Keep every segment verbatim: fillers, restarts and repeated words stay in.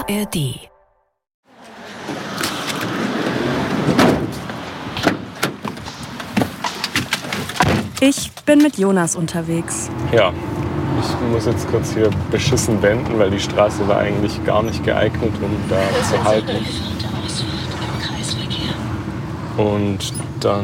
R D. Ich bin mit Jonas unterwegs. Ja, ich muss jetzt kurz hier beschissen wenden, weil die Straße war eigentlich gar nicht geeignet, um da zu halten. Und dann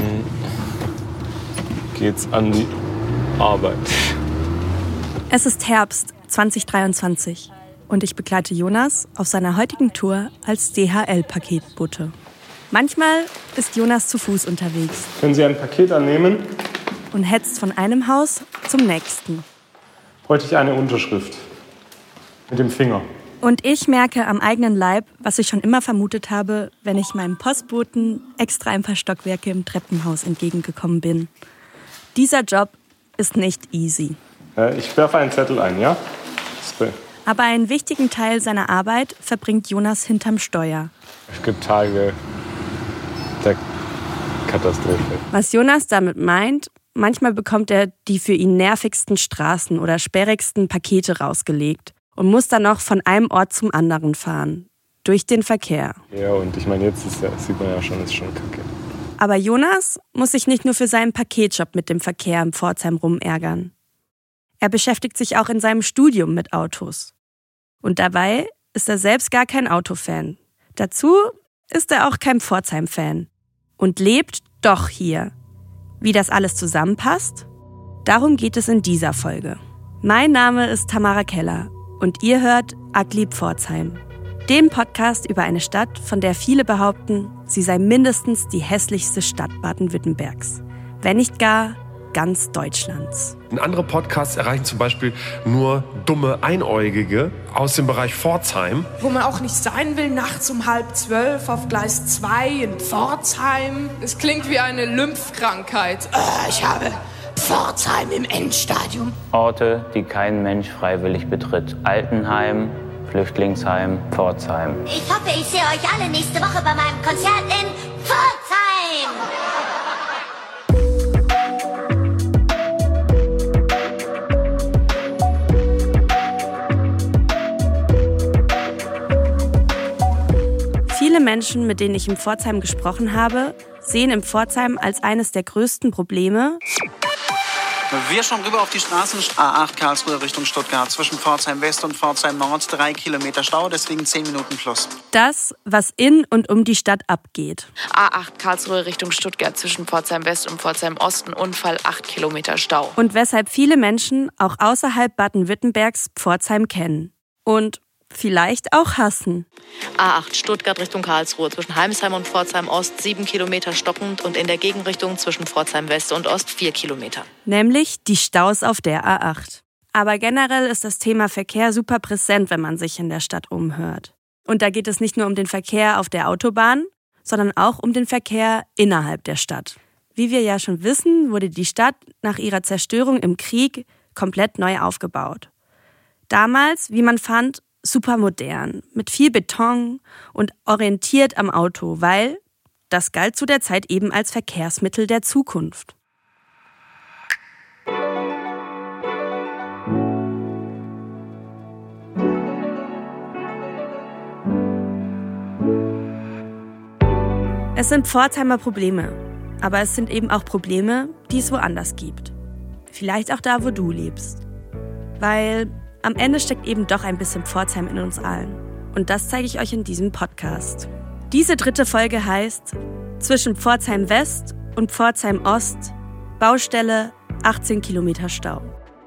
geht's an die Arbeit. Es ist Herbst zwanzig dreiundzwanzig und ich begleite Jonas auf seiner heutigen Tour als D H L-Paketbote. Manchmal ist Jonas zu Fuß unterwegs. Können Sie ein Paket annehmen? Und hetzt von einem Haus zum nächsten. Bräuchte ich eine Unterschrift. Mit dem Finger. Und ich merke am eigenen Leib, was ich schon immer vermutet habe, wenn ich meinem Postboten extra ein paar Stockwerke im Treppenhaus entgegengekommen bin. Dieser Job ist nicht easy. Ich werfe einen Zettel ein, ja? Aber einen wichtigen Teil seiner Arbeit verbringt Jonas hinterm Steuer. Es gibt Tage der Katastrophe. Was Jonas damit meint, manchmal bekommt er die für ihn nervigsten Straßen oder sperrigsten Pakete rausgelegt und muss dann noch von einem Ort zum anderen fahren. Durch den Verkehr. Ja, und ich meine, jetzt ist ja, sieht man ja schon, ist schon kacke. Aber Jonas muss sich nicht nur für seinen Paketjob mit dem Verkehr in Pforzheim rumärgern. Er beschäftigt sich auch in seinem Studium mit Autos. Und dabei ist er selbst gar kein Autofan. Dazu ist er auch kein Pforzheim-Fan. Und lebt doch hier. Wie das alles zusammenpasst? Darum geht es in dieser Folge. Mein Name ist Tamara Keller und ihr hört Ugly Pforzheim, dem Podcast über eine Stadt, von der viele behaupten, sie sei mindestens die hässlichste Stadt Baden-Württembergs. Wenn nicht gar ganz Deutschlands. Andere Podcasts erreichen zum Beispiel nur dumme Einäugige aus dem Bereich Pforzheim. Wo man auch nicht sein will, nachts um halb zwölf auf Gleis zwei in Pforzheim. Es klingt wie eine Lymphkrankheit. Oh, ich habe Pforzheim im Endstadium. Orte, die kein Mensch freiwillig betritt. Altenheim, Flüchtlingsheim, Pforzheim. Ich hoffe, ich sehe euch alle nächste Woche bei meinem Konzert in Pforzheim. Viele Menschen, mit denen ich in Pforzheim gesprochen habe, sehen in Pforzheim als eines der größten Probleme. Wir schon rüber auf die Straßen. A acht Karlsruhe Richtung Stuttgart. Zwischen Pforzheim West und Pforzheim Nord drei Kilometer Stau, deswegen zehn Minuten plus. Das, was in und um die Stadt abgeht. A acht Karlsruhe Richtung Stuttgart. Zwischen Pforzheim West und Pforzheim Osten Unfall, acht Kilometer Stau. Und weshalb viele Menschen auch außerhalb Baden-Württembergs Pforzheim kennen. Und vielleicht auch hassen. A acht Stuttgart Richtung Karlsruhe. Zwischen Heimsheim und Pforzheim Ost sieben Kilometer stockend und in der Gegenrichtung zwischen Pforzheim West und Ost vier Kilometer. Nämlich die Staus auf der A acht. Aber generell ist das Thema Verkehr super präsent, wenn man sich in der Stadt umhört. Und da geht es nicht nur um den Verkehr auf der Autobahn, sondern auch um den Verkehr innerhalb der Stadt. Wie wir ja schon wissen, wurde die Stadt nach ihrer Zerstörung im Krieg komplett neu aufgebaut. Damals, wie man fand, super modern, mit viel Beton und orientiert am Auto, weil das galt zu der Zeit eben als Verkehrsmittel der Zukunft. Es sind Pforzheimer Probleme, aber es sind eben auch Probleme, die es woanders gibt. Vielleicht auch da, wo du lebst. Weil am Ende steckt eben doch ein bisschen Pforzheim in uns allen. Und das zeige ich euch in diesem Podcast. Diese dritte Folge heißt Zwischen Pforzheim West und Pforzheim Ost, Baustelle, achtzehn Kilometer Stau.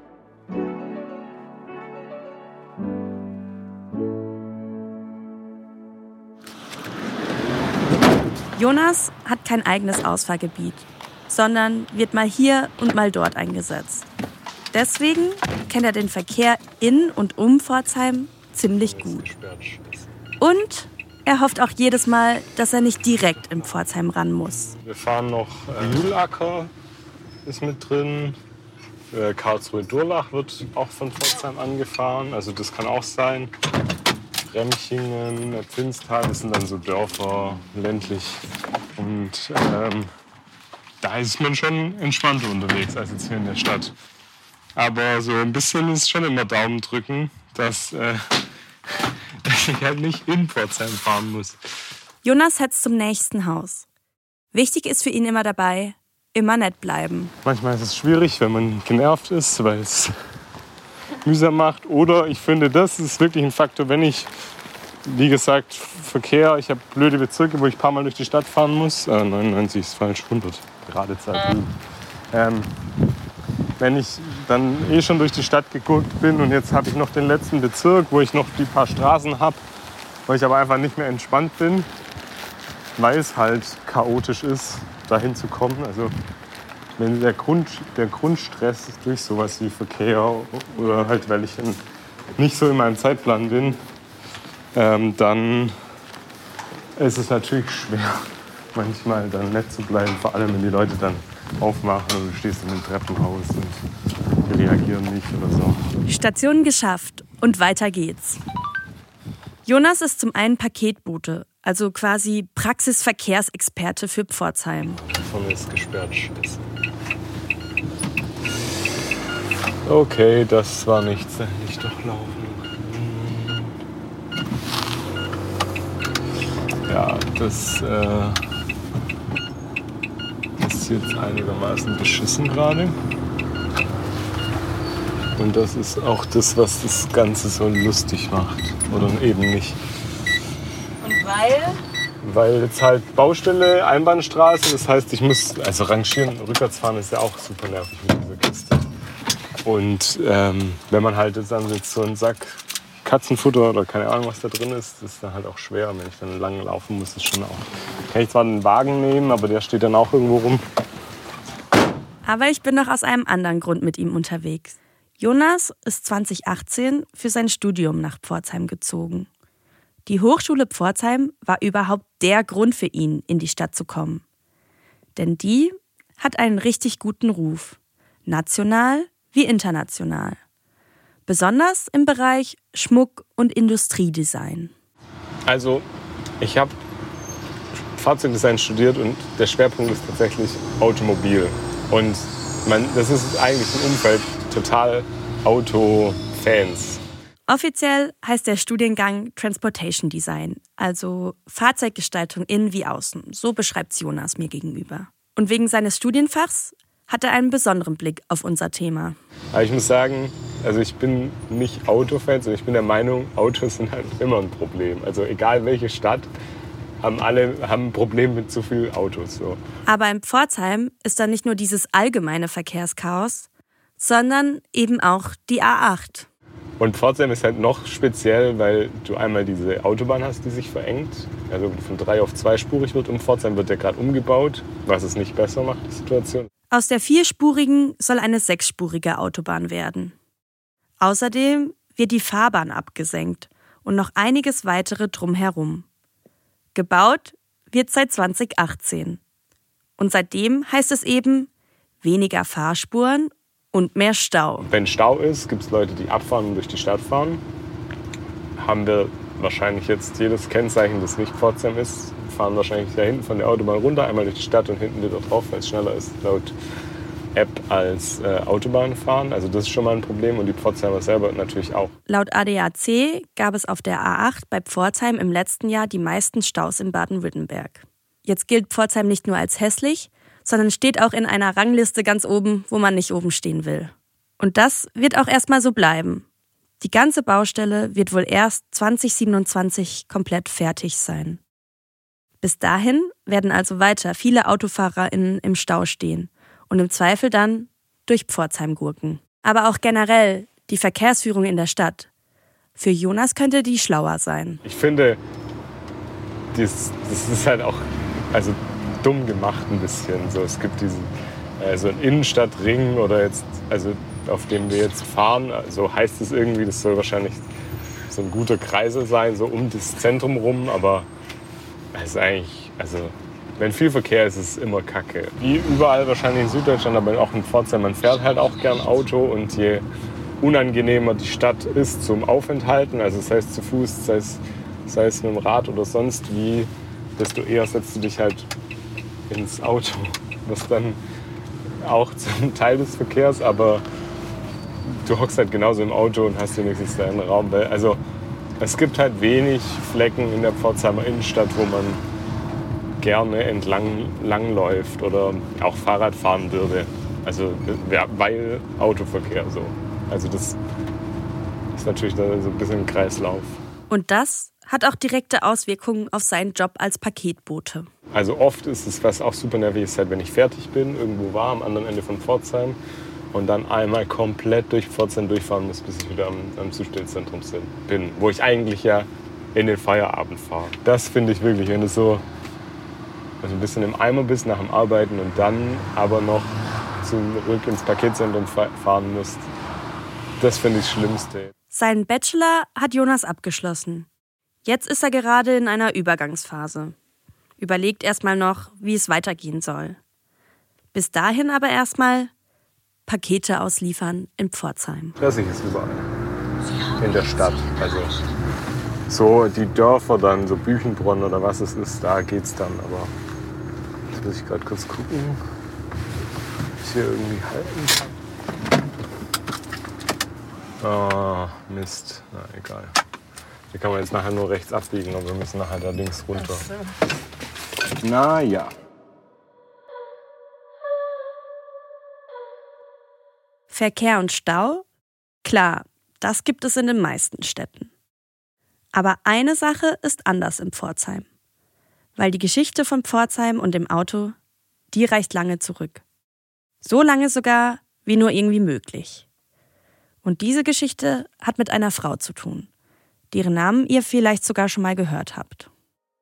Jonas hat kein eigenes Ausfahrgebiet, sondern wird mal hier und mal dort eingesetzt. Deswegen kennt er den Verkehr in und um Pforzheim ziemlich gut. Und er hofft auch jedes Mal, dass er nicht direkt in Pforzheim ran muss. Wir fahren noch äh, Mühlacker ist mit drin. Äh, Karlsruhe-Durlach wird auch von Pforzheim angefahren, also das kann auch sein. Remchingen, Pfinstal, das sind dann so Dörfer, ländlich. Und ähm, da ist man schon entspannter unterwegs als jetzt hier in der Stadt. Aber so ein bisschen ist schon immer Daumen drücken, dass, äh, dass ich halt nicht in Pforzheim fahren muss. Jonas hetzt zum nächsten Haus. Wichtig ist für ihn immer dabei, immer nett bleiben. Manchmal ist es schwierig, wenn man genervt ist, weil es mühsam macht. Oder ich finde, das ist wirklich ein Faktor, wenn ich, wie gesagt, Verkehr, ich habe blöde Bezirke, wo ich ein paar Mal durch die Stadt fahren muss. Äh, neunundneunzig ist falsch, hundert, gerade Zeit. Ähm, wenn ich dann eh schon durch die Stadt gegurkt bin und jetzt habe ich noch den letzten Bezirk, wo ich noch die paar Straßen habe, wo ich aber einfach nicht mehr entspannt bin, weil es halt chaotisch ist, dahin zu kommen. Also wenn der, Grund, der Grundstress durch sowas wie Verkehr oder halt, weil ich nicht so in meinem Zeitplan bin, ähm, dann ist es natürlich schwer, manchmal dann nett zu bleiben, vor allem wenn die Leute dann aufmachen und du stehst in einem Treppenhaus und die reagieren nicht oder so. Station geschafft und weiter geht's. Jonas ist zum einen Paketbote, also quasi Praxisverkehrsexperte für Pforzheim. Vorne ist gesperrt, scheiße. Okay, das war nichts, da hätte ich doch laufen. Ja, das äh, ist jetzt einigermaßen beschissen gerade. Und das ist auch das, was das Ganze so lustig macht. Oder eben nicht. Und weil? Weil jetzt halt Baustelle, Einbahnstraße, das heißt, ich muss, also rangieren, rückwärts fahren ist ja auch super nervig mit dieser Kiste. Und ähm, wenn man halt jetzt dann jetzt so einen Sack Katzenfutter oder keine Ahnung, was da drin ist, das ist dann halt auch schwer. Wenn ich dann lang laufen muss, ist schon auch. Kann ich zwar einen Wagen nehmen, aber der steht dann auch irgendwo rum. Aber ich bin noch aus einem anderen Grund mit ihm unterwegs. Jonas ist zwanzig achtzehn für sein Studium nach Pforzheim gezogen. Die Hochschule Pforzheim war überhaupt der Grund für ihn, in die Stadt zu kommen. Denn die hat einen richtig guten Ruf. National wie international. Besonders im Bereich Schmuck- und Industriedesign. Also, ich habe Fahrzeugdesign studiert und der Schwerpunkt ist tatsächlich Automobil. Und man, das ist eigentlich ein Umfeld total Autofans. Offiziell heißt der Studiengang Transportation Design, also Fahrzeuggestaltung innen wie außen. So beschreibt Jonas mir gegenüber. Und wegen seines Studienfachs hat er einen besonderen Blick auf unser Thema. Aber ich muss sagen, also ich bin nicht Autofan, sondern ich bin der Meinung, Autos sind halt immer ein Problem. Also egal welche Stadt, haben alle haben ein Problem mit zu viel Autos. So. Aber in Pforzheim ist da nicht nur dieses allgemeine Verkehrschaos, sondern eben auch die A acht. Und Pforzheim ist halt noch speziell, weil du einmal diese Autobahn hast, die sich verengt. Also von drei auf zweispurig wird. Und Pforzheim wird ja gerade umgebaut, was es nicht besser macht, die Situation. Aus der vierspurigen soll eine sechsspurige Autobahn werden. Außerdem wird die Fahrbahn abgesenkt und noch einiges weitere drumherum. Gebaut wird seit zwanzig achtzehn. Und seitdem heißt es eben weniger Fahrspuren und mehr Stau. Wenn Stau ist, gibt es Leute, die abfahren und durch die Stadt fahren. Haben wir wahrscheinlich jetzt jedes Kennzeichen, das nicht Pforzheim ist, fahren wahrscheinlich da hinten von der Autobahn runter, einmal durch die Stadt und hinten wieder drauf, weil es schneller ist laut App als äh, Autobahn fahren. Also das ist schon mal ein Problem und die Pforzheimer selber natürlich auch. Laut A D A C gab es auf der A acht bei Pforzheim im letzten Jahr die meisten Staus in Baden-Württemberg. Jetzt gilt Pforzheim nicht nur als hässlich, sondern steht auch in einer Rangliste ganz oben, wo man nicht oben stehen will. Und das wird auch erstmal so bleiben. Die ganze Baustelle wird wohl erst zwanzig siebenundzwanzig komplett fertig sein. Bis dahin werden also weiter viele AutofahrerInnen im Stau stehen und im Zweifel dann durch Pforzheim gurken. Aber auch generell die Verkehrsführung in der Stadt. Für Jonas könnte die schlauer sein. Ich finde, das, das ist halt auch also dumm gemacht ein bisschen. So, es gibt diesen äh, so einen Innenstadtring oder jetzt, also auf dem wir jetzt fahren. So heißt es irgendwie, das soll wahrscheinlich so ein guter Kreisel sein, so um das Zentrum rum. Aber es ist eigentlich, also wenn viel Verkehr ist, ist es immer Kacke. Wie überall wahrscheinlich in Süddeutschland, aber auch in Pforzheim, man fährt halt auch gern Auto und je unangenehmer die Stadt ist zum Aufenthalten, also sei es zu Fuß, sei es, sei es mit dem Rad oder sonst wie, desto eher setzt du dich halt ins Auto. Das ist dann auch zum Teil des Verkehrs, aber du hockst halt genauso im Auto und hast wenigstens deinen Raum. Also Es gibt halt wenig Flecken in der Pforzheimer Innenstadt, wo man gerne entlang langläuft oder auch Fahrrad fahren würde. Also weil Autoverkehr so. Also das ist natürlich so ein bisschen ein Kreislauf. Und das hat auch direkte Auswirkungen auf seinen Job als Paketbote. Also oft ist es, was auch super nervig ist, halt, wenn ich fertig bin, irgendwo war, am anderen Ende von Pforzheim und dann einmal komplett durch Pforzheim durchfahren muss, bis ich wieder am, am Zustellzentrum bin, wo ich eigentlich ja in den Feierabend fahre. Das finde ich wirklich, wenn du so also ein bisschen im Eimer bist nach dem Arbeiten und dann aber noch zurück ins Paketzentrum fahren musst, das finde ich das Schlimmste. Seinen Bachelor hat Jonas abgeschlossen. Jetzt ist er gerade in einer Übergangsphase. Überlegt erstmal noch, wie es weitergehen soll. Bis dahin aber erstmal Pakete ausliefern in Pforzheim. Stressig ist überall. In der Stadt. Also so die Dörfer dann, so Büchenbronn oder was es ist, da geht's dann. Aber jetzt muss ich gerade kurz gucken, ob ich hier irgendwie halten kann. Oh, Mist. Na, egal. Hier kann man jetzt nachher nur rechts abbiegen, aber wir müssen nachher da links runter. So. Na ja. Verkehr und Stau? Klar, das gibt es in den meisten Städten. Aber eine Sache ist anders in Pforzheim. Weil die Geschichte von Pforzheim und dem Auto, die reicht lange zurück. So lange sogar, wie nur irgendwie möglich. Und diese Geschichte hat mit einer Frau zu tun, deren Namen ihr vielleicht sogar schon mal gehört habt.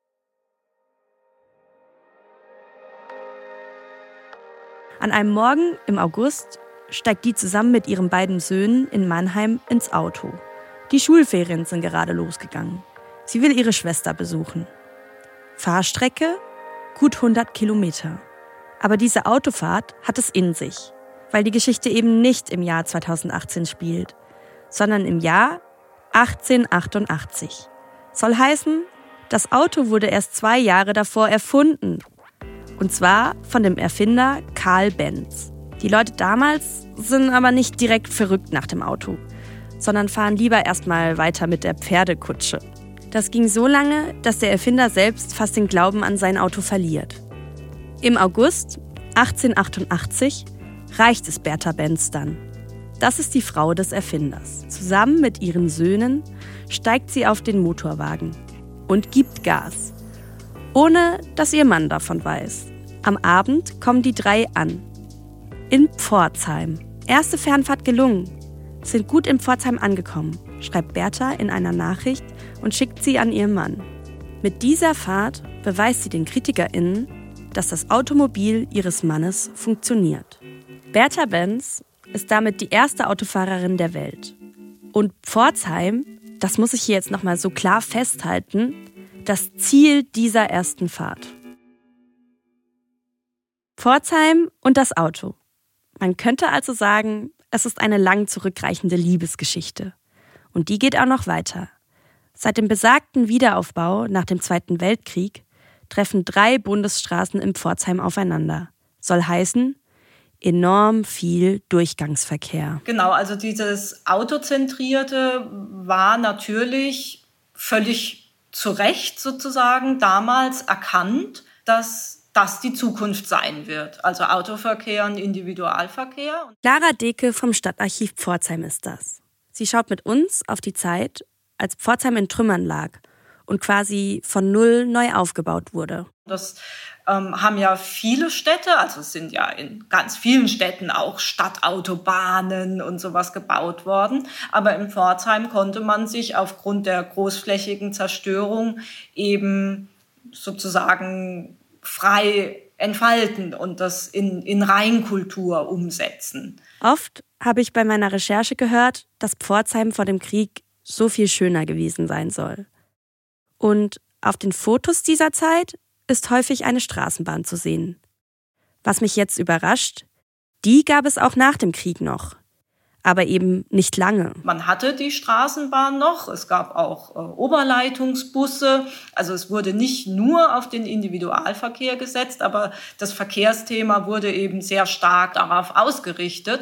An einem Morgen im August steigt die zusammen mit ihren beiden Söhnen in Mannheim ins Auto. Die Schulferien sind gerade losgegangen. Sie will ihre Schwester besuchen. Fahrstrecke? Gut hundert Kilometer. Aber diese Autofahrt hat es in sich, weil die Geschichte eben nicht im Jahr zweitausendachtzehn spielt, sondern im Jahr achtzehnhundertachtundachtzig. Soll heißen, das Auto wurde erst zwei Jahre davor erfunden. Und zwar von dem Erfinder Carl Benz. Die Leute damals sind aber nicht direkt verrückt nach dem Auto, sondern fahren lieber erstmal weiter mit der Pferdekutsche. Das ging so lange, dass der Erfinder selbst fast den Glauben an sein Auto verliert. Im August achtzehnhundertachtundachtzig reicht es Bertha Benz dann. Das ist die Frau des Erfinders. Zusammen mit ihren Söhnen steigt sie auf den Motorwagen und gibt Gas, ohne dass ihr Mann davon weiß. Am Abend kommen die drei an. In Pforzheim. Erste Fernfahrt gelungen. Sind gut in Pforzheim angekommen, schreibt Bertha in einer Nachricht und schickt sie an ihren Mann. Mit dieser Fahrt beweist sie den KritikerInnen, dass das Automobil ihres Mannes funktioniert. Bertha Benz ist damit die erste Autofahrerin der Welt. Und Pforzheim, das muss ich hier jetzt nochmal so klar festhalten, das Ziel dieser ersten Fahrt. Pforzheim und das Auto. Man könnte also sagen, es ist eine lang zurückreichende Liebesgeschichte. Und die geht auch noch weiter. Seit dem besagten Wiederaufbau nach dem Zweiten Weltkrieg treffen drei Bundesstraßen in Pforzheim aufeinander. Soll heißen, enorm viel Durchgangsverkehr. Genau, also dieses Autozentrierte war natürlich völlig zu Recht sozusagen damals erkannt, dass das die Zukunft sein wird. Also Autoverkehr und Individualverkehr. Clara Deke vom Stadtarchiv Pforzheim ist das. Sie schaut mit uns auf die Zeit, als Pforzheim in Trümmern lag und quasi von Null neu aufgebaut wurde. Das ähm, haben ja viele Städte, also es sind ja in ganz vielen Städten auch Stadtautobahnen und sowas gebaut worden. Aber in Pforzheim konnte man sich aufgrund der großflächigen Zerstörung eben sozusagen frei entfalten und das in, in Reinkultur umsetzen. Oft habe ich bei meiner Recherche gehört, dass Pforzheim vor dem Krieg so viel schöner gewesen sein soll. Und auf den Fotos dieser Zeit ist häufig eine Straßenbahn zu sehen. Was mich jetzt überrascht, die gab es auch nach dem Krieg noch. Aber eben nicht lange. Man hatte die Straßenbahn noch, es gab auch äh, Oberleitungsbusse, also es wurde nicht nur auf den Individualverkehr gesetzt, aber das Verkehrsthema wurde eben sehr stark darauf ausgerichtet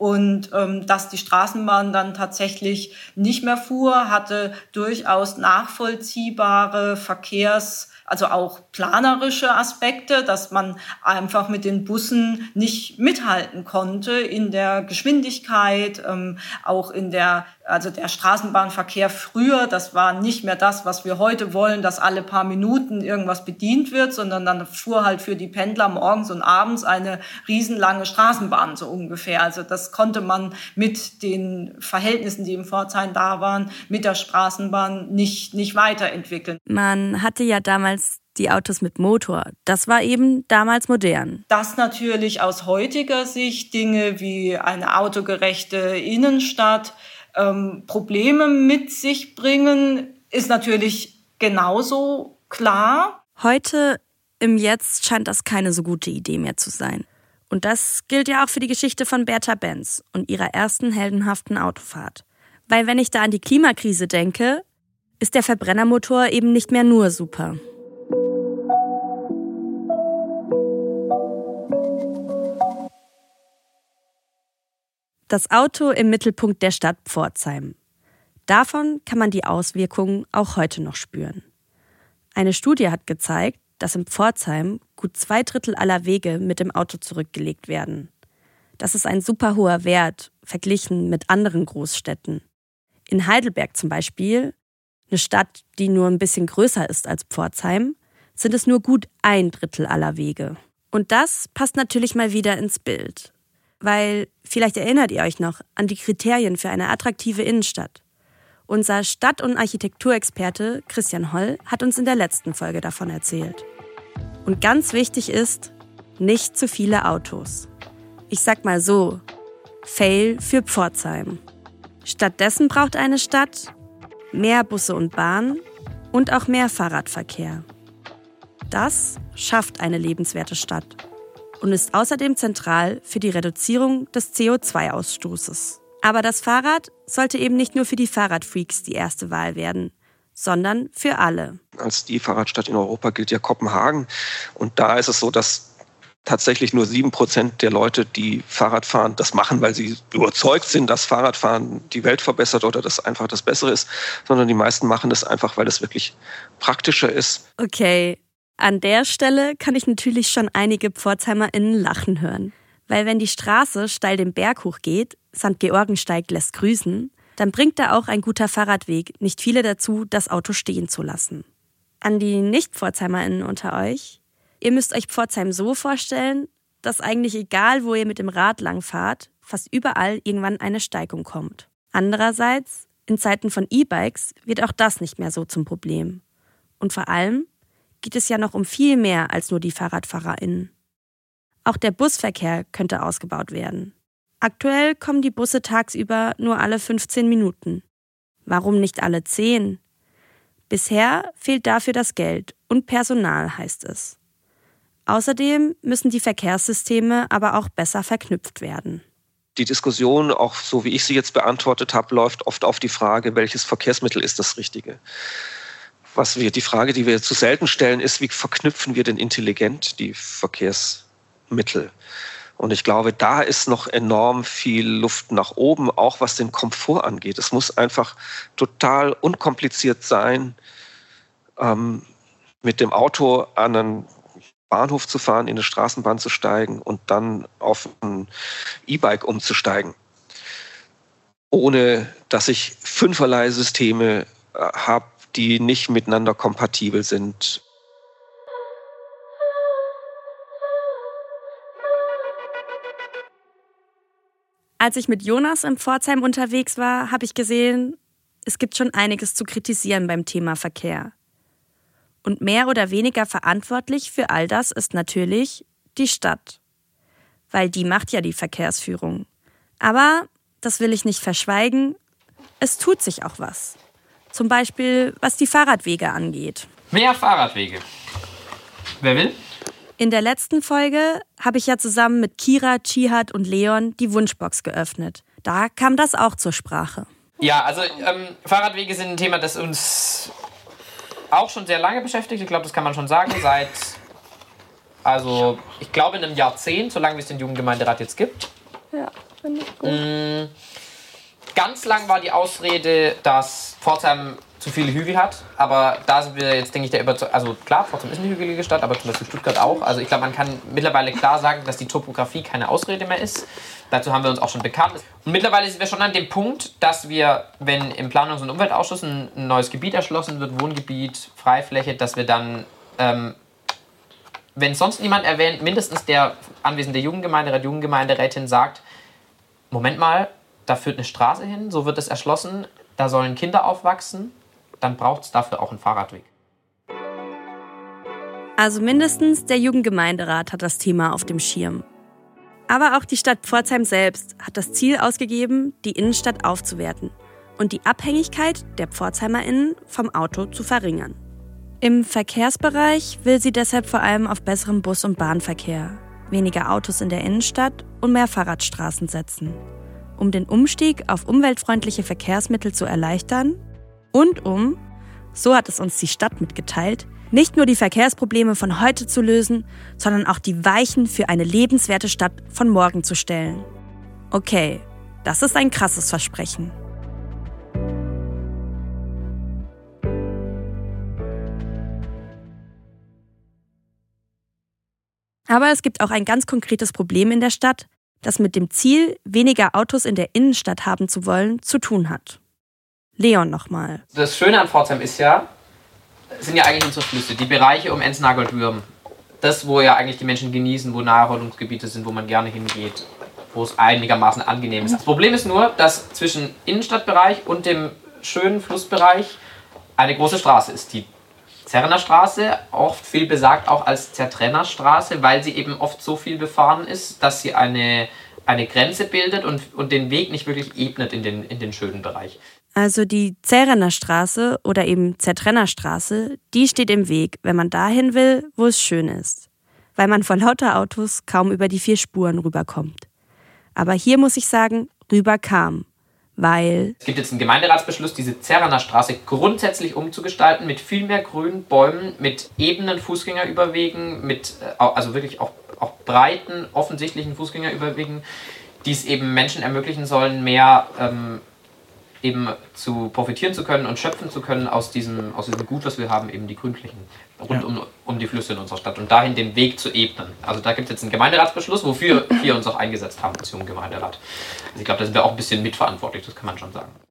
Und ähm, dass die Straßenbahn dann tatsächlich nicht mehr fuhr, hatte durchaus nachvollziehbare Verkehrs- also auch planerische Aspekte, dass man einfach mit den Bussen nicht mithalten konnte in der Geschwindigkeit, ähm, auch in der, also der Straßenbahnverkehr früher, das war nicht mehr das, was wir heute wollen, dass alle paar Minuten irgendwas bedient wird, sondern dann fuhr halt für die Pendler morgens und abends eine riesenlange Straßenbahn so ungefähr. Also das konnte man mit den Verhältnissen, die im Pforzheim da waren, mit der Straßenbahn nicht, nicht weiterentwickeln. Man hatte ja damals die Autos mit Motor. Das war eben damals modern. Dass natürlich aus heutiger Sicht Dinge wie eine autogerechte Innenstadt ähm, Probleme mit sich bringen, ist natürlich genauso klar. Heute, im Jetzt, scheint das keine so gute Idee mehr zu sein. Und das gilt ja auch für die Geschichte von Bertha Benz und ihrer ersten heldenhaften Autofahrt. Weil wenn ich da an die Klimakrise denke, ist der Verbrennermotor eben nicht mehr nur super. Das Auto im Mittelpunkt der Stadt Pforzheim. Davon kann man die Auswirkungen auch heute noch spüren. Eine Studie hat gezeigt, dass in Pforzheim gut zwei Drittel aller Wege mit dem Auto zurückgelegt werden. Das ist ein super hoher Wert, verglichen mit anderen Großstädten. In Heidelberg zum Beispiel, eine Stadt, die nur ein bisschen größer ist als Pforzheim, sind es nur gut ein Drittel aller Wege. Und das passt natürlich mal wieder ins Bild. Weil, vielleicht erinnert ihr euch noch an die Kriterien für eine attraktive Innenstadt. Unser Stadt- und Architekturexperte Christian Holl hat uns in der letzten Folge davon erzählt. Und ganz wichtig ist, nicht zu viele Autos. Ich sag mal so, Fail für Pforzheim. Stattdessen braucht eine Stadt mehr Busse und Bahnen und auch mehr Fahrradverkehr. Das schafft eine lebenswerte Stadt und ist außerdem zentral für die Reduzierung des C O zwei Ausstoßes. Aber das Fahrrad sollte eben nicht nur für die Fahrradfreaks die erste Wahl werden, sondern für alle. Als die Fahrradstadt in Europa gilt ja Kopenhagen. Und da ist es so, dass tatsächlich nur sieben Prozent der Leute, die Fahrrad fahren, das machen, weil sie überzeugt sind, dass Fahrradfahren die Welt verbessert oder dass einfach das Bessere ist, sondern die meisten machen das einfach, weil es wirklich praktischer ist. Okay. An der Stelle kann ich natürlich schon einige PforzheimerInnen lachen hören. Weil wenn die Straße steil den Berg hoch geht, Sankt Georgensteig lässt grüßen, dann bringt da auch ein guter Fahrradweg nicht viele dazu, das Auto stehen zu lassen. An die Nicht-PforzheimerInnen unter euch, ihr müsst euch Pforzheim so vorstellen, dass eigentlich egal, wo ihr mit dem Rad lang fahrt, fast überall irgendwann eine Steigung kommt. Andererseits, in Zeiten von E-Bikes wird auch das nicht mehr so zum Problem. Und vor allem geht es ja noch um viel mehr als nur die FahrradfahrerInnen. Auch der Busverkehr könnte ausgebaut werden. Aktuell kommen die Busse tagsüber nur alle fünfzehn Minuten. Warum nicht alle zehn? Bisher fehlt dafür das Geld und Personal, heißt es. Außerdem müssen die Verkehrssysteme aber auch besser verknüpft werden. Die Diskussion, auch so wie ich sie jetzt beantwortet habe, läuft oft auf die Frage, welches Verkehrsmittel ist das Richtige? Was wir, die Frage, die wir zu selten stellen, ist, wie verknüpfen wir denn intelligent die Verkehrsmittel? Und ich glaube, da ist noch enorm viel Luft nach oben, auch was den Komfort angeht. Es muss einfach total unkompliziert sein, ähm, mit dem Auto an einen Bahnhof zu fahren, in eine Straßenbahn zu steigen und dann auf ein E-Bike umzusteigen. Ohne dass ich fünferlei Systeme äh, habe, die nicht miteinander kompatibel sind. Als ich mit Jonas in Pforzheim unterwegs war, habe ich gesehen, es gibt schon einiges zu kritisieren beim Thema Verkehr. Und mehr oder weniger verantwortlich für all das ist natürlich die Stadt. Weil die macht ja die Verkehrsführung. Aber, das will ich nicht verschweigen, es tut sich auch was. Zum Beispiel, was die Fahrradwege angeht. Mehr Fahrradwege. Wer will? In der letzten Folge habe ich ja zusammen mit Kira, Chihat und Leon die Wunschbox geöffnet. Da kam das auch zur Sprache. Ja, also ähm, Fahrradwege sind ein Thema, das uns auch schon sehr lange beschäftigt. Ich glaube, das kann man schon sagen. Seit, also ich glaube, in einem Jahrzehnt, so lange wie es den Jugendgemeinderat jetzt gibt. Ja. finde ich gut. Mm, ganz lang war die Ausrede, dass Pforzheim zu viele Hügel hat, aber da sind wir jetzt, denke ich, der Überzeugung, also klar, Pforzheim ist eine hügelige Stadt, aber zum Beispiel Stuttgart auch. Also ich glaube, man kann mittlerweile klar sagen, dass die Topografie keine Ausrede mehr ist. Dazu haben wir uns auch schon bekannt. Und mittlerweile sind wir schon an dem Punkt, dass wir, wenn im Planungs- und Umweltausschuss ein, ein neues Gebiet erschlossen wird, Wohngebiet, Freifläche, dass wir dann, ähm, wenn sonst niemand erwähnt, mindestens der anwesende Jugendgemeinderat, Jugendgemeinderätin sagt, Moment mal, da führt eine Straße hin, so wird es erschlossen, da sollen Kinder aufwachsen, dann braucht es dafür auch einen Fahrradweg. Also mindestens der Jugendgemeinderat hat das Thema auf dem Schirm. Aber auch die Stadt Pforzheim selbst hat das Ziel ausgegeben, die Innenstadt aufzuwerten und die Abhängigkeit der PforzheimerInnen vom Auto zu verringern. Im Verkehrsbereich will sie deshalb vor allem auf besseren Bus- und Bahnverkehr, weniger Autos in der Innenstadt und mehr Fahrradstraßen setzen, um den Umstieg auf umweltfreundliche Verkehrsmittel zu erleichtern und um, so hat es uns die Stadt mitgeteilt, nicht nur die Verkehrsprobleme von heute zu lösen, sondern auch die Weichen für eine lebenswerte Stadt von morgen zu stellen. Okay, das ist ein krasses Versprechen. Aber es gibt auch ein ganz konkretes Problem in der Stadt, das mit dem Ziel, weniger Autos in der Innenstadt haben zu wollen, zu tun hat. Leon nochmal. Das Schöne an Pforzheim ist ja, sind ja eigentlich unsere Flüsse, die Bereiche um Enznagel und Würm. Das, wo ja eigentlich die Menschen genießen, wo Naherholungsgebiete sind, wo man gerne hingeht, wo es einigermaßen angenehm ist. Das Problem ist nur, dass zwischen Innenstadtbereich und dem schönen Flussbereich eine große Straße ist. Die Zerrener Straße, oft viel besagt auch als Zertrennerstraße, weil sie eben oft so viel befahren ist, dass sie eine, eine Grenze bildet und, und den Weg nicht wirklich ebnet in den, in den schönen Bereich. Also die Zerrener Straße oder eben Zertrennerstraße, die steht im Weg, wenn man dahin will, wo es schön ist. Weil man vor lauter Autos kaum über die vier Spuren rüberkommt. Aber hier muss ich sagen, rüberkam. Weil es gibt jetzt einen Gemeinderatsbeschluss, diese Zerrener Straße grundsätzlich umzugestalten mit viel mehr grünen Bäumen, mit ebenen Fußgängerüberwegen, mit also wirklich auch, auch breiten, offensichtlichen Fußgängerüberwegen, die es eben Menschen ermöglichen sollen, mehr ähm, eben zu profitieren zu können und schöpfen zu können aus diesem, aus diesem Gut, was wir haben, eben die Grünflächen rund ja. um, um die Flüsse in unserer Stadt und dahin den Weg zu ebnen. Also da gibt es jetzt einen Gemeinderatsbeschluss, wofür wir uns auch eingesetzt haben als Jugendgemeinderat. Also ich glaube, da sind wir auch ein bisschen mitverantwortlich, das kann man schon sagen.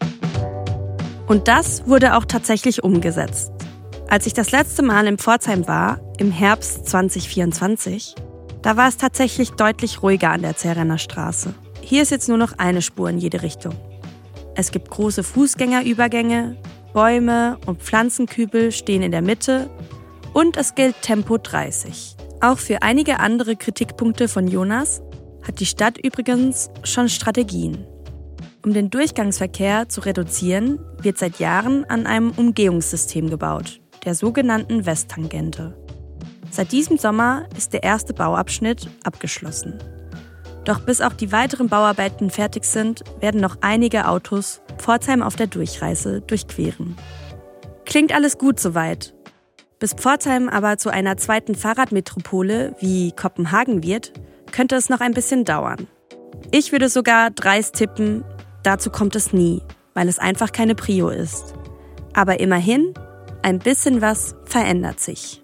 Und das wurde auch tatsächlich umgesetzt. Als ich das letzte Mal in Pforzheim war, im Herbst zwanzig vierundzwanzig, da war es tatsächlich deutlich ruhiger an der Zerrener Straße. Hier ist jetzt nur noch eine Spur in jede Richtung. Es gibt große Fußgängerübergänge, Bäume und Pflanzenkübel stehen in der Mitte und es gilt Tempo dreißig. Auch für einige andere Kritikpunkte von Jonas hat die Stadt übrigens schon Strategien. Um den Durchgangsverkehr zu reduzieren, wird seit Jahren an einem Umgehungssystem gebaut, der sogenannten Westtangente. Seit diesem Sommer ist der erste Bauabschnitt abgeschlossen. Doch bis auch die weiteren Bauarbeiten fertig sind, werden noch einige Autos Pforzheim auf der Durchreise durchqueren. Klingt alles gut soweit. Bis Pforzheim aber zu einer zweiten Fahrradmetropole wie Kopenhagen wird, könnte es noch ein bisschen dauern. Ich würde sogar dreist tippen, dazu kommt es nie, weil es einfach keine Prio ist. Aber immerhin, ein bisschen was verändert sich.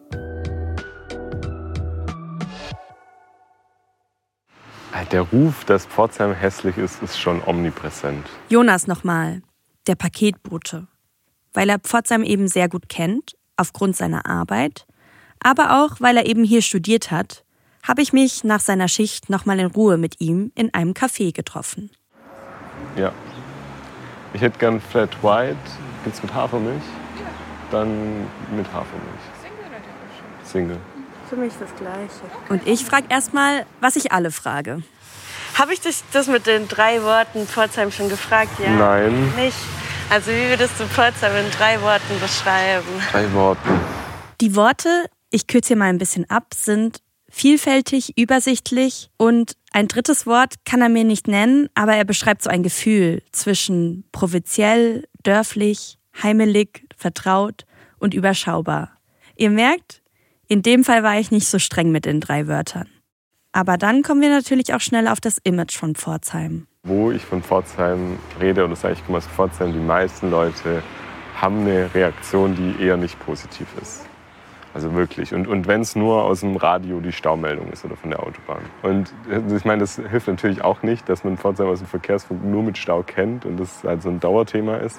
Der Ruf, dass Pforzheim hässlich ist, ist schon omnipräsent. Jonas nochmal, der Paketbote. Weil er Pforzheim eben sehr gut kennt, aufgrund seiner Arbeit, aber auch, weil er eben hier studiert hat, habe ich mich nach seiner Schicht nochmal in Ruhe mit ihm in einem Café getroffen. Ja. Ich hätte gern Flat White. Gibt's mit Hafermilch? Ja. Dann mit Hafermilch. Single oder Double? Single. Für mich das Gleiche. Und ich frage erstmal, was ich alle frage. Habe ich dich das mit den drei Worten Pforzheim schon gefragt? Ja. Nein. Nicht? Also wie würdest du Pforzheim in drei Worten beschreiben? Drei Worten. Die Worte, ich kürze hier mal ein bisschen ab, sind vielfältig, übersichtlich und ein drittes Wort kann er mir nicht nennen, aber er beschreibt so ein Gefühl zwischen provinziell, dörflich, heimelig, vertraut und überschaubar. Ihr merkt, in dem Fall war ich nicht so streng mit den drei Wörtern. Aber dann kommen wir natürlich auch schnell auf das Image von Pforzheim. Wo ich von Pforzheim rede oder sage, ich komme aus Pforzheim, die meisten Leute haben eine Reaktion, die eher nicht positiv ist. Also wirklich. Und, und wenn es nur aus dem Radio die Staumeldung ist oder von der Autobahn. Und ich meine, das hilft natürlich auch nicht, dass man Pforzheim aus dem Verkehrsfunk nur mit Stau kennt und das halt so ein Dauerthema ist.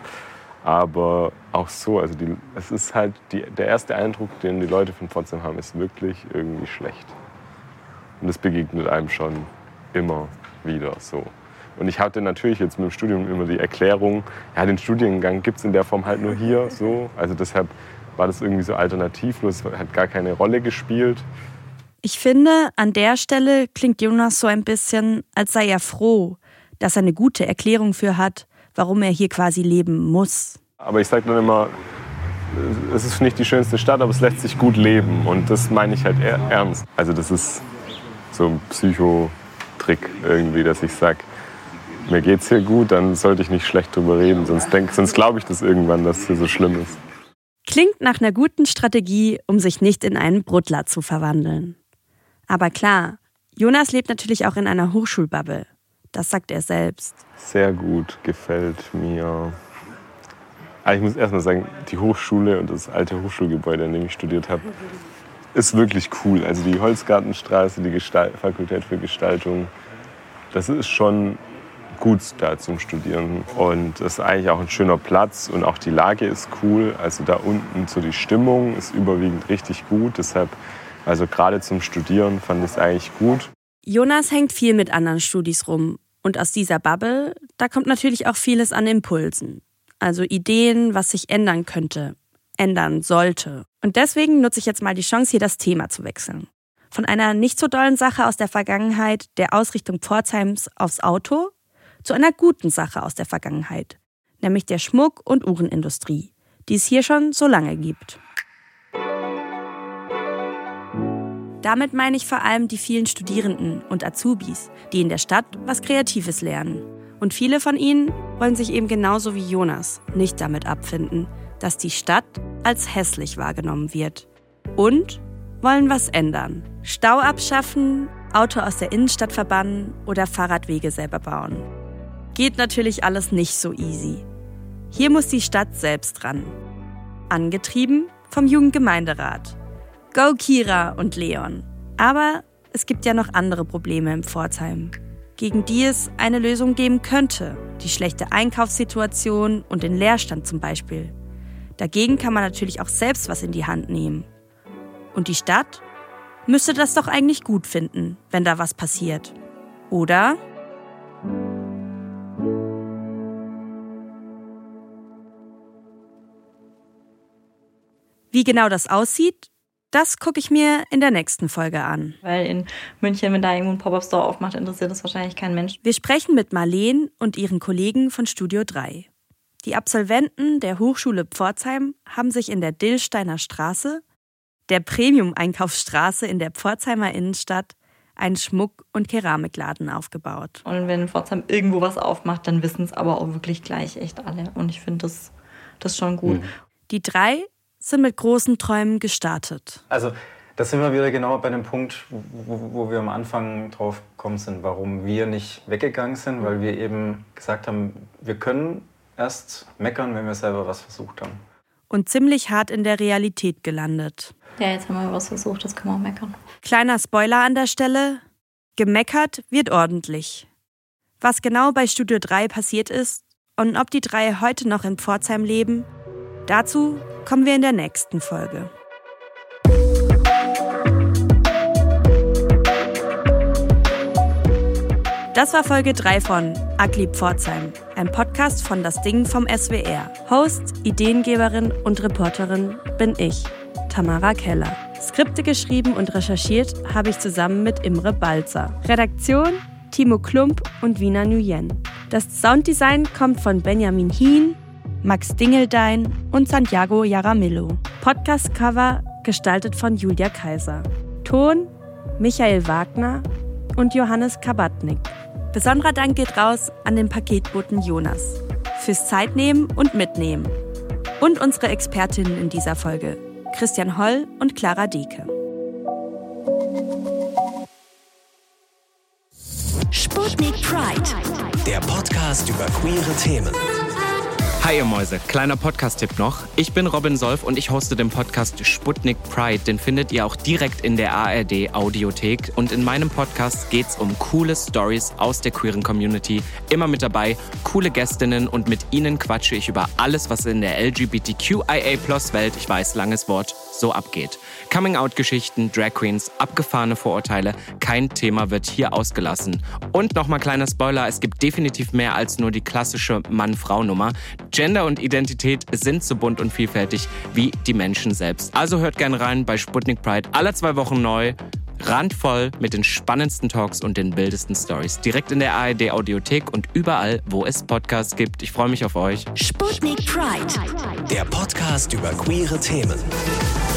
Aber auch so, also die, es ist halt die, der erste Eindruck, den die Leute von Pforzheim haben, ist wirklich irgendwie schlecht. Und das begegnet einem schon immer wieder so. Und ich hatte natürlich jetzt mit dem Studium immer die Erklärung, ja, den Studiengang gibt es in der Form halt nur hier so. Also deshalb war das irgendwie so alternativlos, hat gar keine Rolle gespielt. Ich finde, an der Stelle klingt Jonas so ein bisschen, als sei er froh, dass er eine gute Erklärung für hat, warum er hier quasi leben muss. Aber ich sage dann immer, es ist nicht die schönste Stadt, aber es lässt sich gut leben. Und das meine ich halt ernst. Also das ist so ein Psychotrick irgendwie, dass ich sage, mir geht's hier gut, dann sollte ich nicht schlecht drüber reden. Sonst, sonst glaube ich das irgendwann, dass es hier so schlimm ist. Klingt nach einer guten Strategie, um sich nicht in einen Bruttler zu verwandeln. Aber klar, Jonas lebt natürlich auch in einer Hochschulbubble. Das sagt er selbst. Sehr gut, gefällt mir. Aber ich muss erst mal sagen, die Hochschule und das alte Hochschulgebäude, in dem ich studiert habe, ist wirklich cool. Also die Holzgartenstraße, die Gestalt- Fakultät für Gestaltung, das ist schon gut da zum Studieren. Und es ist eigentlich auch ein schöner Platz und auch die Lage ist cool. Also da unten so die Stimmung ist überwiegend richtig gut. Deshalb, also gerade zum Studieren fand ich es eigentlich gut. Jonas hängt viel mit anderen Studis rum. Und aus dieser Bubble, da kommt natürlich auch vieles an Impulsen. Also Ideen, was sich ändern könnte, ändern sollte. Und deswegen nutze ich jetzt mal die Chance, hier das Thema zu wechseln. Von einer nicht so dollen Sache aus der Vergangenheit, der Ausrichtung Pforzheims aufs Auto, zu einer guten Sache aus der Vergangenheit, nämlich der Schmuck- und Uhrenindustrie, die es hier schon so lange gibt. Damit meine ich vor allem die vielen Studierenden und Azubis, die in der Stadt was Kreatives lernen. Und viele von ihnen wollen sich eben genauso wie Jonas nicht damit abfinden, dass die Stadt als hässlich wahrgenommen wird. Und wollen was ändern. Stau abschaffen, Auto aus der Innenstadt verbannen oder Fahrradwege selber bauen. Geht natürlich alles nicht so easy. Hier muss die Stadt selbst ran. Angetrieben vom Jugendgemeinderat. Go Kira und Leon. Aber es gibt ja noch andere Probleme in Pforzheim, gegen die es eine Lösung geben könnte. Die schlechte Einkaufssituation und den Leerstand zum Beispiel. Dagegen kann man natürlich auch selbst was in die Hand nehmen. Und die Stadt müsste das doch eigentlich gut finden, wenn da was passiert. Oder? Wie genau das aussieht, das gucke ich mir in der nächsten Folge an. Weil in München, wenn da irgendwo ein Pop-Up-Store aufmacht, interessiert das wahrscheinlich kein Mensch. Wir sprechen mit Marleen und ihren Kollegen von Studio drei. Die Absolventen der Hochschule Pforzheim haben sich in der Dillsteiner Straße, der Premium-Einkaufsstraße in der Pforzheimer Innenstadt, einen Schmuck- und Keramikladen aufgebaut. Und wenn Pforzheim irgendwo was aufmacht, dann wissen es aber auch wirklich gleich echt alle. Und ich finde das, das schon gut. Mhm. Die drei sind mit großen Träumen gestartet. Also da sind wir wieder genau bei dem Punkt, wo, wo wir am Anfang drauf gekommen sind, warum wir nicht weggegangen sind, weil wir eben gesagt haben, wir können erst meckern, wenn wir selber was versucht haben. Und ziemlich hart in der Realität gelandet. Ja, jetzt haben wir was versucht, das kann man auch meckern. Kleiner Spoiler an der Stelle, gemeckert wird ordentlich. Was genau bei Studio drei passiert ist und ob die drei heute noch in Pforzheim leben, dazu kommen wir in der nächsten Folge. Das war Folge drei von Ugly Pforzheim, ein Podcast von Das Ding vom S W R. Host, Ideengeberin und Reporterin bin ich, Tamara Keller. Skripte geschrieben und recherchiert habe ich zusammen mit Imre Balzer. Redaktion Timo Klump und Wiener Nguyen. Das Sounddesign kommt von Benjamin Hien, Max Dingeldein und Santiago Jaramillo. Podcast-Cover gestaltet von Julia Kaiser. Ton Michael Wagner und Johannes Kabatnik. Besonderer Dank geht raus an den Paketboten Jonas fürs Zeitnehmen und Mitnehmen. Und unsere Expertinnen in dieser Folge, Christian Holl und Clara Deke. Sputnik Pride, der Podcast über queere Themen. Hi ihr Mäuse, kleiner Podcast-Tipp noch. Ich bin Robin Solf und ich hoste den Podcast Sputnik Pride. Den findet ihr auch direkt in der A R D-Audiothek. Und in meinem Podcast geht's um coole Stories aus der queeren Community. Immer mit dabei, coole Gästinnen und mit ihnen quatsche ich über alles, was in der L G B T Q I A Plus Welt, ich weiß, langes Wort, so abgeht. Coming-out-Geschichten, Drag Queens, abgefahrene Vorurteile, kein Thema wird hier ausgelassen. Und nochmal kleiner Spoiler, es gibt definitiv mehr als nur die klassische Mann-Frau-Nummer. Gender und Identität sind so bunt und vielfältig wie die Menschen selbst. Also hört gerne rein bei Sputnik Pride, alle zwei Wochen neu, randvoll mit den spannendsten Talks und den wildesten Stories. Direkt in der A R D-Audiothek und überall, wo es Podcasts gibt. Ich freue mich auf euch. Sputnik Pride, der Podcast über queere Themen.